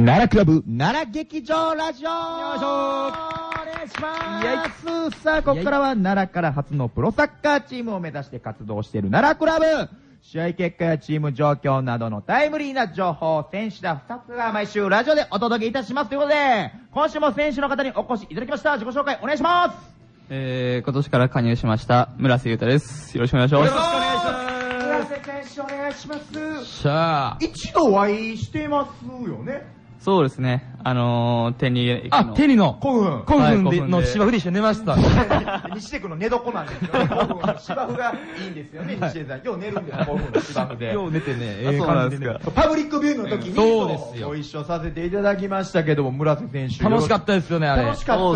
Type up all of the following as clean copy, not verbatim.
奈良クラブ、奈良劇場ラジオ。よいしょー。 お願いします。さあ、ここからは奈良から初のプロサッカーチームを目指して活動している奈良クラブ。試合結果やチーム状況などのタイムリーな情報を選手らスタッフが毎週ラジオでお届けいたしますということで、今週も選手の方にお越しいただきました。自己紹介お願いします。 今年から加入しました村瀬優太です。よろしくお願いします。 よろしくお願いします。村瀬選手お願いします。 さあ、 一度お会いしてますよね。 そうですね。手に駅の。 手にの古墳。 古墳での芝生で一緒に寝ました。 西出区の寝床なんですよね。古墳の芝生がいいんですよね、西出さん。よう寝るんです、古墳の芝生で。 よう寝てね、 そうなんですか。 パブリックビューの時にそうですよ。 ご一緒させていただきましたけども、村瀬選手。 楽しかったですよね、あれ。 楽しかった。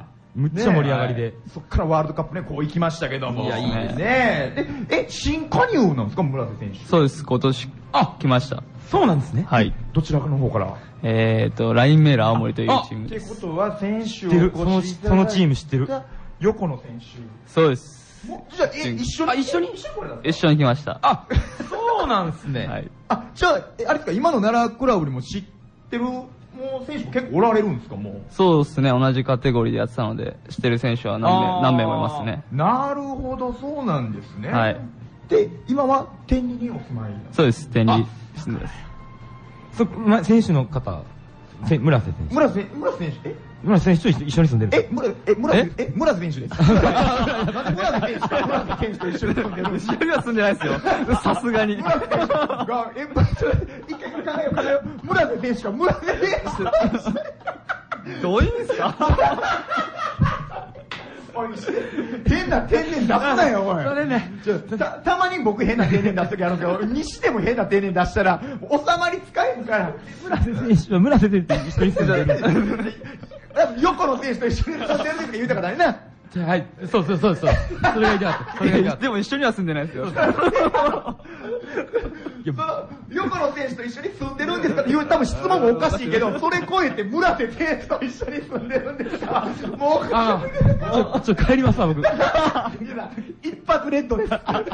むっちゃ盛り上がりで。 そっからワールドカップね、こう行きましたけども。 いや、いいですね。新加入なんですか、村瀬選手。 そうです、今年、来ました。 そうなんですね。 はい。 どちらかの方から。 ラインメール青森というチームです。 ってことは、選手をそのチーム知ってる。 横の選手。 そうです。 じゃあ、一緒に来ました。 あ、そうなんですね。 はい。 あ、じゃあ、あれですか、今の奈良クラブにも知ってる、もう選手も結構おられるんですか、もう。 そうですね、同じカテゴリーでやってたので、知ってる選手は何名もいますね。 なるほど、そうなんですね。 はい。 で、今は天理にお住まいなんですか？ そうです、天理住んでます。 選手の方、村瀬選手。 村瀬選手、 村瀬選手と一緒に住んでる。 村瀬選手です。なんで村瀬選手と一緒に住んでるんですか？ 一緒には住んでないですよ。さすがに。 村瀬選手が、一回考えよう。村瀬選手か、村瀬選手。 どういう意味ですか？ 変な天然出すなよ、おい。 それね。 たまに僕変な天然出すときあるんですけど、にしても変な天然出したら、収まり使えんから。 村瀬選手は村瀬選手と一緒に住んでる。 横の選手と一緒に住んでるって言うたからね。 はい、そう。それがいけなかった。 でも一緒には住んでないですよ。 横の選手と一緒に住んでるんですかって言う、多分質問もおかしいけど、それ超えて村瀬選手と一緒に住んでるんですか？もう、 ちょっと帰りますわ、僕。 一発レッドです。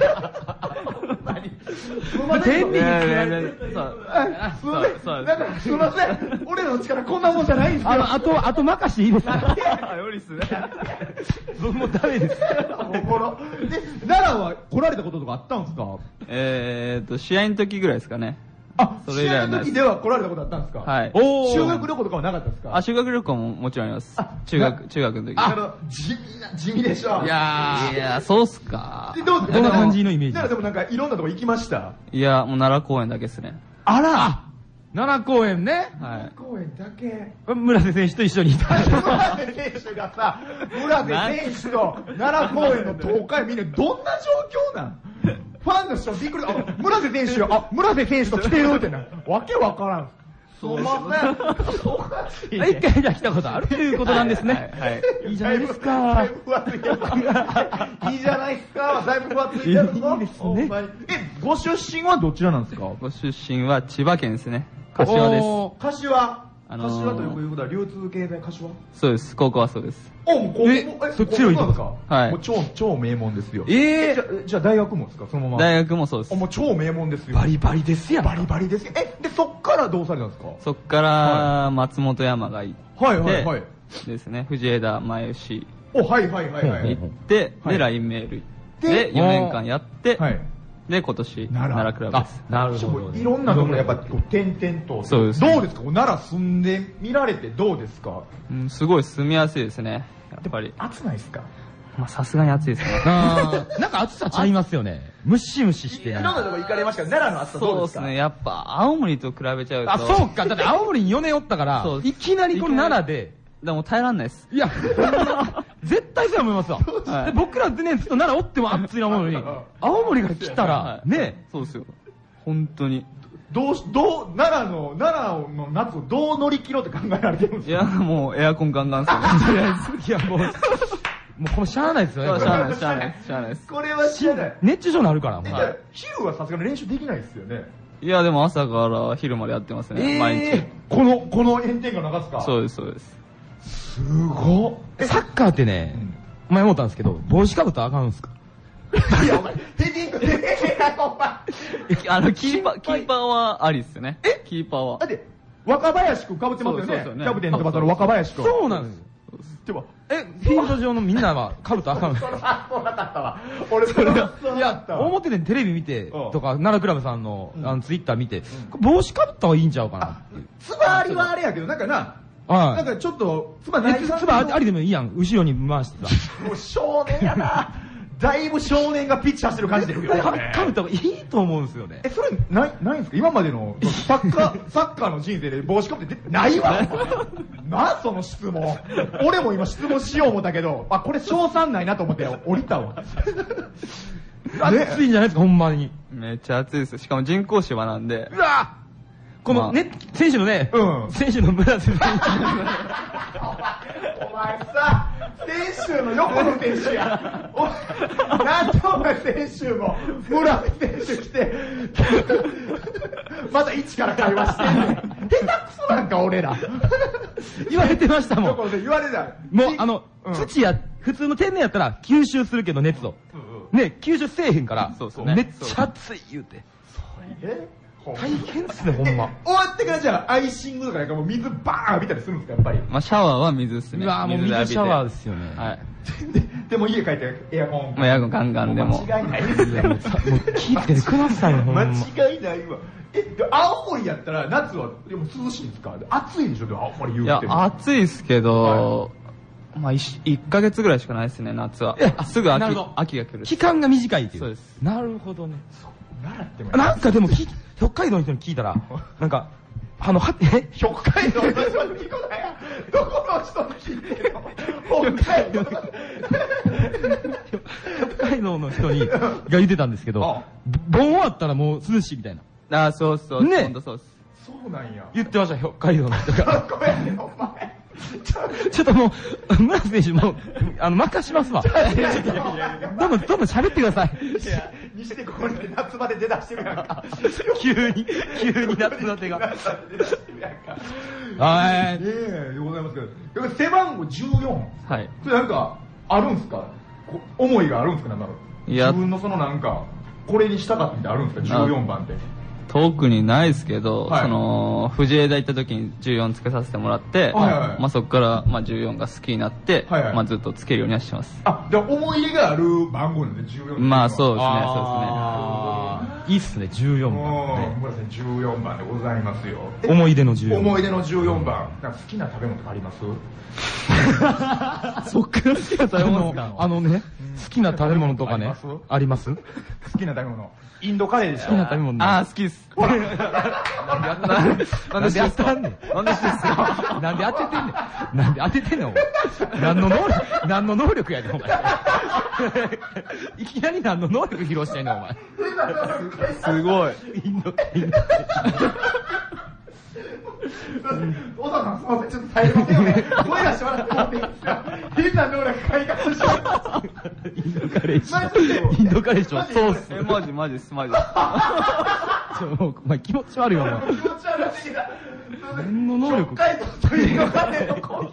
天理にすいません。俺の力こんなもんじゃないんですよ。 あと任していいですか？ 無理っすね。 僕もダメです。 で、奈良は来られたこととかあったんですか？ 試合の時ぐらいですかね。 あ、試合の時では来られたことあったんですか？ はい。 修学旅行とかはなかったですか？ 修学旅行ももちろんあります。中学の時。 地味でしょ。 いや、そうっすか。 どんな感じのイメージ？ 奈良でもなんかいろんなとこ行きました？ いや、もう奈良公園だけですね。 あら！ 奈良公園ね。 はい。 公園だけ。 村瀬選手と一緒にいた。 村瀬選手がさ、村瀬選手と奈良公園の東海みんなどんな状況なん？ファンの人びっくり。村瀬選手と来てるってな。わけわからん。すいません。 一回じゃ来たことあるということなんですね。 はい。 いいじゃないですか。 いいじゃないですか。だいぶふわついてるぞ。 いいですね。 ご出身はどちらなんですか？ ご出身は千葉県ですね。柏です。 柏ということは流通経済柏？ そうです。高校はそうです。 そっちのいいですか？ はい。 もう超名門ですよ。じゃあ大学もですか？そのまま。 大学もそうです。 もう超名門ですよ。 バリバリですよ。 バリバリですよ。で、そっからどうされたんですか？ そっから松本山が行って、ですね、藤枝前牛行って、で、ラインメール行って、4年間やって、で、今年、奈良クラブです。 なるほど。 いろんなところやっぱ点々と。 そうです。 どうですか？奈良住んでみられてどうですか？ すごい住みやすいですね。やっぱり。 暑ないですか？ まあ、さすがに暑いですね。 なんか暑さちゃいますよね。ムシムシして。 いろんなとこ行かれましたけど、奈良の暑さどうですか？ そうですね。やっぱ、青森と比べちゃうと。 そうか。だって青森に4年おったから、いきなりこの奈良で。 でも耐えらんないです。 いや、絶対そう思いますわ。で僕らでね、ずっと奈良おっても暑いなものに、青森が来たら、ね。 そうですよ。本当に。 奈良の夏をどう乗り切ろうって考えられてるんですか？ いや、もうエアコンガンガンですよ。 いや、もうこれしゃあないですよね。 しゃあないです。 これはしゃあない。 熱中症になるから。 昼はさすがに練習できないですよね。 いや、でも朝から昼までやってますね。毎日。 この炎天下の中ですか？ そうです。 すごっ。サッカーってね、前思ったんですけど、帽子かぶったらあかんすか？ いや、お前、ヘディングで、 キーパーはありっすよね。キーパーは。 だって、 若林くん被ってますよね。キャプテン翼の若林くん。 そうなんです。フィールド上のみんなは被るとあかん。 そうなかったわ。俺それが、 いや、表でテレビ見て、とか、奈良クラブさんのツイッター見て、帽子被った方がいいんちゃうかな。 つばありはあれやけど、なんかな、なんかちょっと、つばないつばありでもいいやん。後ろに回してさ。 もう少年やな。だいぶ少年がピッチ走る感じでるけどね。 被った方がいいと思うんですよね。 それ、ないんですか今までのサッカーの人生で帽子かぶってないわな、その質問。俺も今質問しよう思ったけど、これ賞賛ないなと思って降りたわ。 暑いんじゃないですか、ほんまに。 めっちゃ暑いです。しかも人工芝なんで。 うわこのね、選手のね、選手の村瀬選手。 お前さ、選手の横の選手や。なんでお前選手も、村瀬選手来て、また一から会話してんねん。下手くそなんか俺ら。 言われてましたもん。 言われた。 もう土や、普通の天然やったら吸収するけど熱を。ね、吸収せえへんから、めっちゃ暑い言うて。大変っすね、ほんま。 終わってからじゃあ、アイシングとかなんかもう水バーン浴びたりするんですか、やっぱり。 まあ、シャワーは水っすね。 うわもう水シャワーですよね。 はい。 でも家帰ってエアコン。 エアコンガンガンでも。 間違いないですね。もう気ぃつけてください、ほんま。 間違いないわ。青森やったら夏はでも涼しいんですか？暑いでしょ、でも青森言うても。 いや、暑いっすけど、まあ、1ヶ月ぐらいしかないですね、夏は。すぐ秋が来る。 期間が短いっていう。 そうです。 なるほどね。なんかでも、北海道の人に聞いたら、なんか、 北海道の人に聞くなよ。どこの人に聞いてるの？北海道の人が言ってたんですけど、盆終わったらもう涼しいみたいな。 あ、そうそう。 ね。 ほんとそうです。 そうなんや。 言ってました、北海道の人が。 ごめんね、お前。 ちょっともう、村瀬選手も、任しますわ。どんどん喋ってください。 にしてここに夏場で出だしてるやんか。 急に夏バテが。 はい。でございますけど、背番号14。 はい。 それなんか、あるんすか？思いがあるんすか？なんだろう。自分のそのなんか、これにしたかったってあるんですか？14番って。 特にないですけど、藤枝行った時に14つけさせてもらって、まあそこから、まあ14が好きになって、まあずっとつけるようにはしてます。 じゃあ思い入れがある番号なんで、14番。 まあそうですね、そうですね。 いいっすね、14番。 村瀬14番でございますよ。 思い出の14番。 思い出の14番。なんか好きな食べ物とかあります？ そっから好きな食べ物ね、好きな食べ物とかね、あります？ 好きな食べ物。インドカレーでしょ？ 好きな食べ物。 ああ、好きです。 なんで当ててんねん。なんで当ててんねん。なんで当ててんねん、お前。何の能力やねん、お前。いきなり何の能力披露してんねん、お前。 すごい。 インド。小田さん、すみません、ちょっと耐えますよね。声出してもらってもらっていいですか？変な能力開花しちゃう。 インドカレー。インドカレーしょ。そうっす。 マジっす。 もう、お前気持ち悪いわ、お前。 気持ち悪すぎた。 何の能力？ 北海道とインドカレーの子。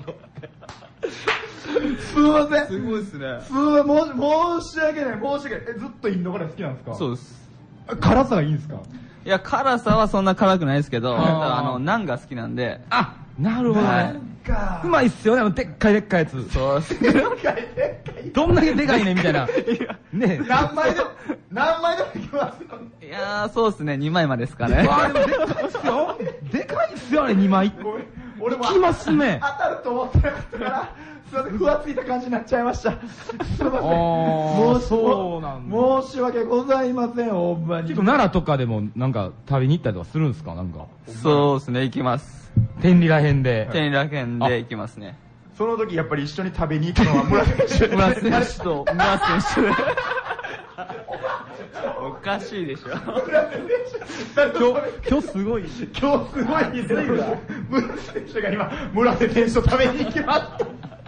すみません。 すごいっすね。 申し訳ない。ずっとインドカレー好きなんですか？ そうです。 辛さがいいんですか？ いや、辛さはそんな辛くないですけど、ナンが好きなんで。 あ、なるほどね。うまいっすよね、でっかいやつ。 そうっす。 どんだけでかいねみたいな。ね何枚でもいきますよ。 いやー、そうっすね、2枚までですかね。 でもでかいっすよ。でかいっすよ、あれ2枚。 俺もいきますね。 当たると思ってなかったから、すいません、ふわついた感じになっちゃいました。すいません。 そうなんだ。 申し訳ございません、ほんまに。 ちょっと奈良とかでもなんか食べに行ったりとかするんですか？なんか。 そうですね、行きます。 天理らへんで。 行きますね。 その時やっぱり一緒に食べに行くのは村瀬選手。 村瀬選手と村瀬選手。おかしいでしょ。 今日すごい。 ですね。村瀬選手が今、村瀬選手と食べに行きます。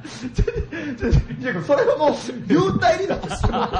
それはもう、幽体離脱してますから、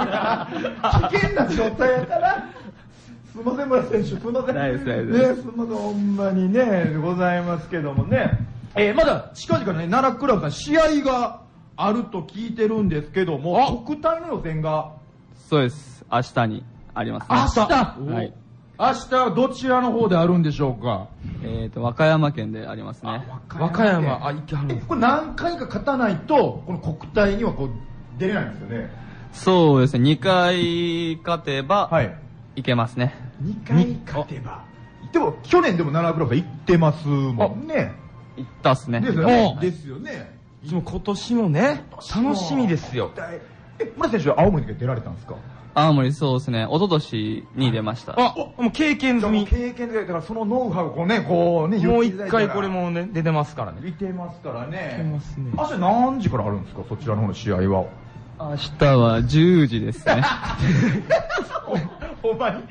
危険な状態やったら、すいません、村瀬選手、すいません。 ないです。 すいません、ほんまにね、ございますけどもね。まだ近々ね、奈良クラブさん試合があると聞いてるんですけども、国体の予選が。 そうです。明日にありますね。 明日はい。 明日はどちらの方であるんでしょうか？ 和歌山県でありますね。 和歌山、行ってはるんですか？ これ何回か勝たないと、この国体にはこう、出れないんですよね。 そうですね、2回勝てば、いけますね。 2回勝てば。でも、去年でも奈良クラブ行ってますもんね。 行ったっすね。 ですよね。 でも今年もね、楽しみですよ。 村瀬選手は青森に出られたんですか？ 青森、そうですね。一昨年に出ました。 もう経験済み。 経験で、だからそのノウハウをこうね、 もう一回これもね、出てますからね。 出てますからね。 出てますね。 明日何時からあるんですか？そちらの方の試合は。 明日は10時ですね。 ほんまに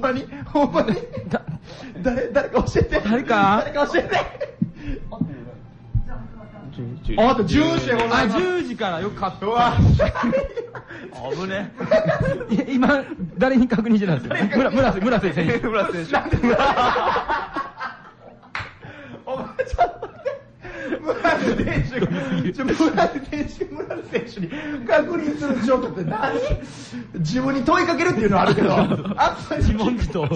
誰か教えて。 誰か教えて。あと10時でございます。 10時からよかった。 危ね。 今、誰に確認してたんですか？村瀬選手。 村瀬選手。お前ちょっと待って。村瀬選手に確認する状況って何？自分に問いかけるっていうのはあるけど、 自問自答。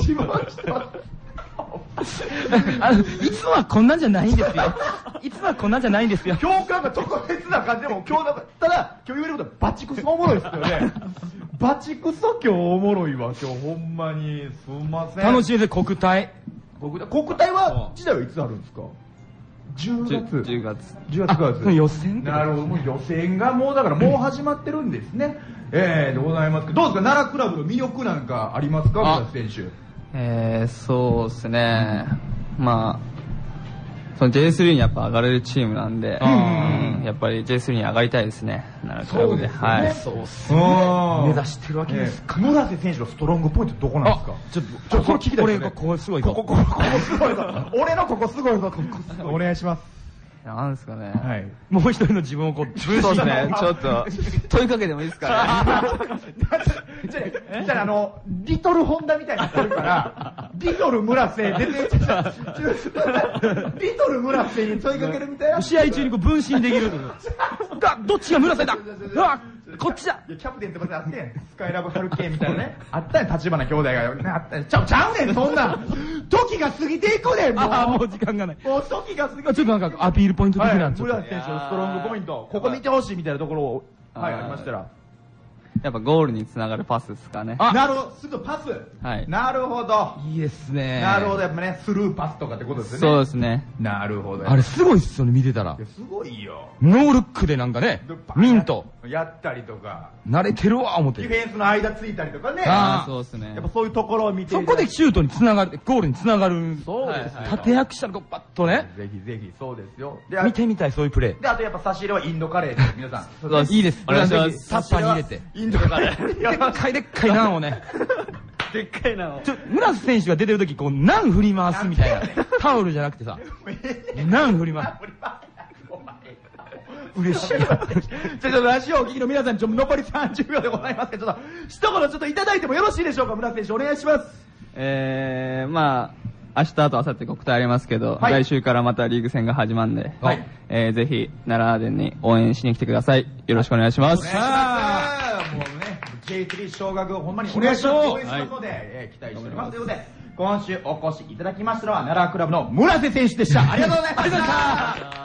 いつはこんなんじゃないんですよ。いつはこんなんじゃないんですよ。 今日なんか特別な感じでも、今日言えることはバチクソおもろいですよね。バチクソ今日おもろいわ、今日ほんまに。すんません。 楽しみです、国体。 国体は、時代はいつあるんですか？10月。 予選？ なるほど、もう予選がもうだからもう始まってるんですね。でございますけど、どうですか奈良クラブの魅力なんかありますか、村瀬選手？ そうですね。まあ、その J3 にやっぱ上がれるチームなんで、やっぱり J3 に上がりたいですね。奈良クラブで。はい。 そうっすね。目指してるわけですか。 村瀬選手のストロングポイントどこなんですか？ ちょっと、これ聞きたいですね。ここすごいぞ。 ここすごいぞ。俺のここすごいぞ。お願いします。 なんですかね。 はい。もう一人の自分をこう、 そうですね。ちょっと、問いかけてもいいですかじゃあリトルホンダみたいになってるから、リトル村瀬出て、リトル村瀬に問いかけるみたいな。 試合中にこう分身できる。どっちが村瀬だこっちだ。 キャプテンってことあってん。スカイラブハルケーみたいなね。あったやん、立花兄弟が。あったやん。ちゃうねん、そんな。時が過ぎていくねん、もう。 もう時間がない。 もう時が過ぎていく。 ちょっとなんかアピールポイント的なん村瀬選手のストロングポイント。ここ見てほしいみたいなところを、ありましたら。 やっぱゴールにつながるパスですかね。 なるほど、すぐパス。 はい。 なるほど。 いいですね。 なるほど、やっぱね、スルーパスとかってことですよね。 そうですね。 なるほど。 あれすごいっすよね、見てたら。 すごいよ。 ノールックでなんかね、ミント。 やったりとか。 慣れてるわ、思って。 ディフェンスの間ついたりとかね。 そうですね。 やっぱそういうところを見て。 そこでシュートにつながる、ゴールにつながる。 そうです。 立役者のパッとね。 ぜひぜひ、そうですよ。 見てみたい、そういうプレー。 で、あとやっぱ差し入れはインドカレーです、皆さん。 いいです。 お願いします。 タッパーに入れて。 インドカレー。 でっかいナンをね。 でっかいナンを。 村瀬選手が出てるとき、こう、ナン振り回すみたいな。タオルじゃなくてさ、ナン振り回す。嬉しい。ちょっとラジオをお聞きの皆さん、残り30秒でございますけど、一言ちょっといただいてもよろしいでしょうか、村瀬選手、お願いします。 まあ、明日と明後日国体ありますけど、来週からまたリーグ戦が始まるんで、ぜひ、奈良に応援しに来てください。よろしくお願いします。 お願いします。もうね、J3 昇格をほんまにお願いします。応援しますので、期待しております。ということで、今週お越しいただきましたのは、奈良クラブの村瀬選手でした。ありがとうございました。